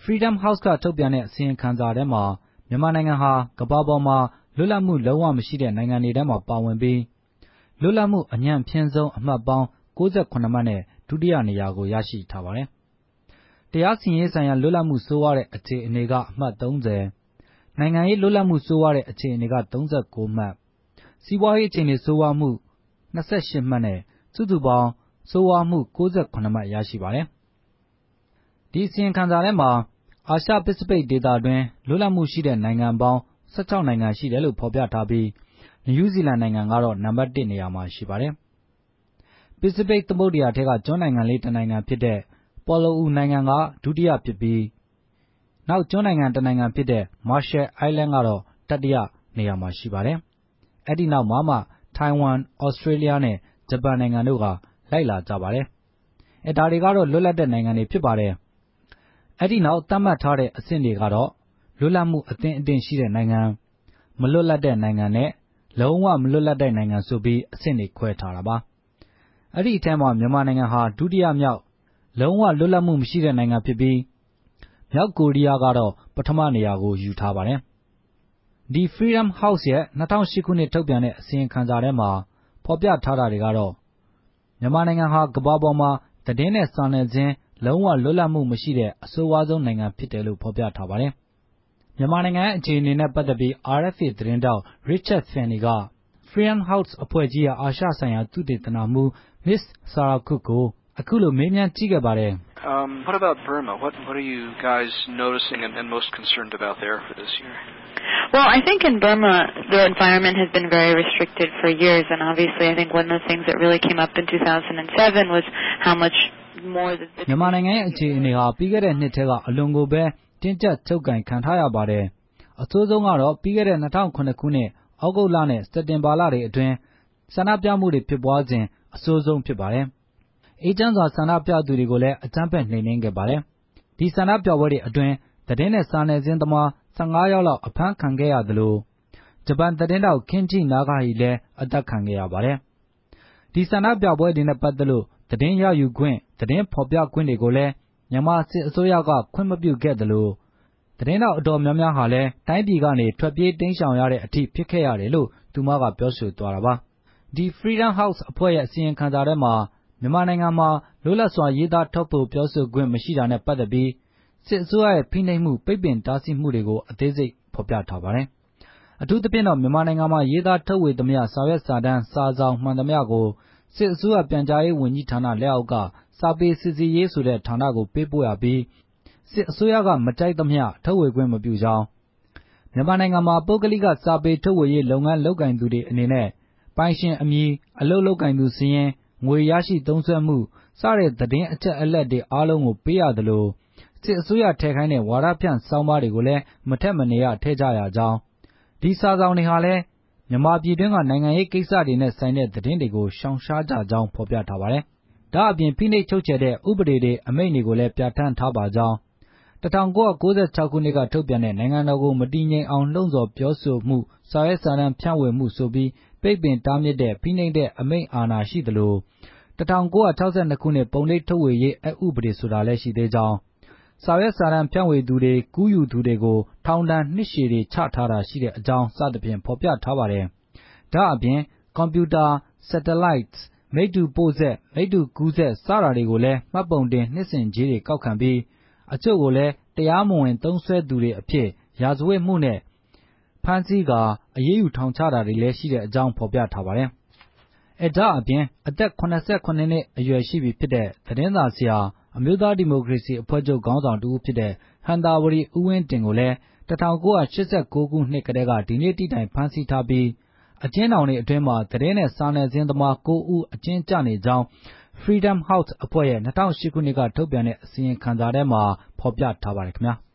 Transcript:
Freedom House ကထုတ်ပြန်တဲ့အစီရင်ခံစာထဲမှာမြန်မာနိုင်ငံဟာကမ္ဘာပေါ်မှာလွတ်လပ်မှုလုံးဝမရှိတဲ့နိုင်ငံတွေထဲမှာပါဝင်ပြီးလွတ်လပ်မှုအညံ့ဖျင်းဆုံးအမှတ်ပေါင်း68မှတ်နဲ့ဒုတိယနေရာကိုရရှိထားပါတယ်။တရားစီရင်ရေးဆိုင်ရာလွတ်လပ်မှုဆိုးဝါးတဲ့အခြေအနေကအမှတ်30နိုင်ငံရေးလွတ်လပ်မှုဆိုးဝါးတဲ့အခြေအနေက39မှတ်စီးပွားရေးအခြေအနေဆိုးဝါးမှု28မှတ်နဲ့စုစုပေါင်းဆိုးဝါးမှု68မှတ်ရရှိပါတယ်။ဒီအစီရင်ခံစာထဲမှာအာရှပစိဖိတ်ဒေသတွင်းလွတ်လပ်မှုရှိတဲ့နိုင်ငံပေါင်း16နိုင်ငံရှိတယ်လို့ဖော်ပြထားပြီးနယူးဇီလန်နိုင်ငံကတော့နံပါတ်1နေရာမှာရှိပါတယ်။ပစိဖိတ်သမုဒ္ဒရာထဲကကျွန်းနိုင်ငံလေးတစ်နိုင်ငံဖြစ်တဲ့ပေါ်လိုအူနိုင်ငံကဒုတိယဖြစ်ပြီးနောက်ကျွန်းနိုင်ငံတစ်နိုင်ငံဖြစ်တဲ့ Marshall Island ကတော့တတိယနေရာမှာရှိပါတယ်။အဲ့ဒီနောက်မှထိုင်ဝမ်၊ဩစတြေးလျနဲ့ဂျပန်နိုင်ငံတို့ကလိုက်လာကြပါတယ်။ဒါတွေကတော့လွတ်လပ်တဲ့နိုင်ငံတွေဖြစ်ပါတယ်။အဲ့ဒီနောက်သတ်မှတ်ထားတဲ့အဆင့်တွေကတော့လွတ်လပ်မှုအသင့်အတင့်ရှိတဲ့နိုင်ငံမလွတ်လပ်တဲ့နိုင်ငံနဲ့လုံးဝမလွတ်လပ်တဲ့နိုင်ငံဆိုပြီးအဆင့်တွေခွဲထားတာပါ။အဲ့ဒီအထဲမှာမြန်မာနိုင်ငံဟာဒုတိယမြောက်လုံးဝလွတ်လပ်မှုမရှိတဲ့နိုင်ငံဖြစ်ပြီးမြောက်ကိုရီးယားကတော့ပထမနေရာကိုယူထားပါတယ်။ဒီ Freedom House ရဲ့2008ခုနှစ်ထုတ်ပြန်တဲ့အစီရင်ခံစာထဲမှာဖော်ပြထားတာတွေကတော့မြန်မာနိုင်ငံဟာကမ္ဘာပေါ်မှာသတင်းနဲ့စာနယ်ဇင်းလုံးဝလွတ်လပ်မှုမရှိတဲ့အဆိုးဝါးဆုံးနိုင်ငံဖြစ်တယ်လို့ဖော်ပြထားပါတယ်။မြန်မာနိုင်ငံရဲ့အခြေအနေနဲ့ပတ်သက်ပြီး RFA သတင်းထောက် Richard Fenny က Freedom House အဖွဲ့ကြီးရဲ့အာရှဆိုင်ရာသုတေသနမှူး Ms. Sarah Cook ကိုအခုလိုမေးမြန်းကြည့်ခဲ့ပါတယ်။ What about Burma? What are you guys noticing and most concerned about there for this year? Well, I think in Burma the environment has been very restricted for years, and obviously I think one of the things that really came up in 2007 was how much more the မြန်မာနိုင်ငံရဲ့အခြေအနေဟာပြီးခဲ့တဲ့နှစ်ထဲကအလွန်ကိုပဲတင်းကျပ်ချုပ်ကိုင်ခံထားရပါတယ်။အဆိုးဆုံးကတော့ပြီးခဲ့တဲ့2009ခုနှစ်ဩဂုတ်လနဲ့စက်တင်ဘာလတွေအတွင်းဆန္ဒပြမှုတွေဖြစ်ပွားစဉ်အဆိုးဆုံးဖြစ်ပါတယ်။အေးချမ်းစွာဆန္ဒပြသူတွေကိုလည်းအကြမ်းဖက်နှိမ်နင်းခဲ့ပါတယ်။ဒီဆန္ဒပြပွဲတွေအတွင်းသတင်းနဲ့စာနယ်ဇင်းသမား15ယောက်လောက်အဖမ်းခံခဲ့ရသလိုဂျပန်သတင်းထောက် Kenji Nagahide လည်းအသတ်ခံခဲ့ရပါတယ်။ဒီဆန္ဒပြပွဲတွေနဲ့ပတ်သက်လို့သတင်းရယူခွင့်သတင်းဖော်ပြခွင့်တွေကိုလည်းမြန်မာစစ်အစိုးရကခွင့်မပြုခဲ့သလိုသတင်းထောက်အတော်များများဟာလည်းတိုင်းပြည်ကနေထွက်ပြေးတိမ်းရှောင်ရတဲ့အထိဖြစ်ခဲ့ရတယ်လို့သူမကပြောဆိုသွားတာပါ။ဒီ Freedom House အဖွဲ့ရဲ့အစီရင်ခံစာထဲမှာမြန်မာနိုင်ငံမှာလွတ်လပ်စွာရေးသားထုတ်ဖော်ပြောဆိုခွင့်မရှိတာနဲ့ပတ်သက်ပြီးစစ်အစိုးရရဲ့ဖိနှိပ်မှုပိတ်ပင်တားဆီးမှုတွေကိုအသေးစိတ်ဖော်ပြထားပါတယ်။အထူးသဖြင့်တော့မြန်မာနိုင်ငံမှာရေးသားထုတ်ဝေသမျှစာရွက်စာတမ်းစာစောင်မှန်သမျှကိုစစ်အစိုးရပြန်ကြားရေးဝန်ကြီးဌာနလက်အောက်ကစာပေစီစစ်ရေးဆိုတဲ့ဌာနကိုပေးပို့ရပြီးစစ်အစိုးရကမကြိုက်သမျှထုတ်ဝေခွင့်မပြုကြောင်းမြန်မာနိုင်ငံမှာပုဂ္ဂလိကစာပေထုတ်ဝေရေးလုပ်ငန်းလုပ်ကိုင်သူတွေအနေနဲ့ပိုင်ရှင်အမည်အလုပ်လုပ်ကိုင်သူစာရင်းငွေရရှိသုံးစွဲမှုစတဲ့သတင်းအချက်အလက်တွေအားလုံးကိုပေးရသလိုစစ်အစိုးရထည့်ခိုင်းတဲ့ဝါဒဖြန့်ဆောင်းပါးတွေကိုလည်းမထက်မနေရထည့်ကြရကြောင်းဒီစာဆောင်တွေဟာလည်းမြန်မာပြည်တွင်းကနိုင်ငံရေးကိစ္စတွေနဲ့ဆိုင်တဲ့သတင်းတွေကိုရှောင်ရှားကြကြောင်းဖော်ပြထားပါတယ်။ဒါ့အပြင်ဖိနှိပ်ချုပ်ချယ်တဲ့ဥပဒေတွေအမိန့်တွေကိုလည်းပြဋ္ဌာန်းထားပါကြောင်း1996ခုနှစ်ကထုတ်ပြန်တဲ့နိုင်ငံတော်ကိုမတည်ငြိမ်အောင်လှုံ့ဆော်ပြောဆိုမှုစာရွက်စာတမ်းဖြန့်ဝေမှုဆိုပြီးပိတ်ပင်တားမြစ်တဲ့ဖိနှိပ်တဲ့အမိန့်အာဏာရှိသလို1962ခုနှစ်ပုံနှိပ်ထုတ်ဝေရေးအက်ဥပဒေဆိုတာလည်းရှိသေးကြောင်းစာရွက်စာတမ်းဖြန့်ဝေသူတွေကူးယူသူတွေကိုထောင်ဒဏ်နှစ်ရှည်တွေချထားတာရှိတဲ့အကြောင်းစသဖြင့်ဖော်ပြထားပါတယ်။ဒါ့အပြင်ကွန်ပျူတာ Satellites မိတ္တူပို့ဆက်မိတ္တူကူးဆက်စတာတွေကိုလည်းမှတ်ပုံတင်နှစ်စဉ်ကြေးတွေကောက်ခံပြီးအချို့ကိုလည်းတရားမဝင်သုံးစွဲသူတွေအဖြစ်ရာဇဝတ်မှုနဲ့ဖမ်းဆီးကာအရေးယူထောင်ချတာတွေလည်းရှိတဲ့အကြောင်းဖော်ပြထားပါတယ်။ဒါ့အပြင်အသက်89နှစ်အရွယ်ရှိပြီဖြစ်တဲ့သတင်းစာဆရာအမျိုးသားဒီမိုကရေစီအဖွဲ့ချုပ်ခေါင်းဆောင်တဦးဖြစ်တဲ့ဟံသာဝတီဦးဝင်းတင်ကိုလည်း1989ခုနှစ်ကတည်းကဒီနေ့တိတိုင်ဖမ်းဆီးထားပြီးအကျဉ်းထောင်တွေအတွင်းမှာသတင်းနဲ့စာနယ်ဇင်းသမား9ဦးအကျဉ်းကျနေကြောင်း Freedom House အဖွဲ့ရဲ့2008ခုနှစ်ကထုတ်ပြန်တဲ့အစီရင်ခံစာထဲမှာဖော်ပြထားပါတယ်ခင်ဗျာ။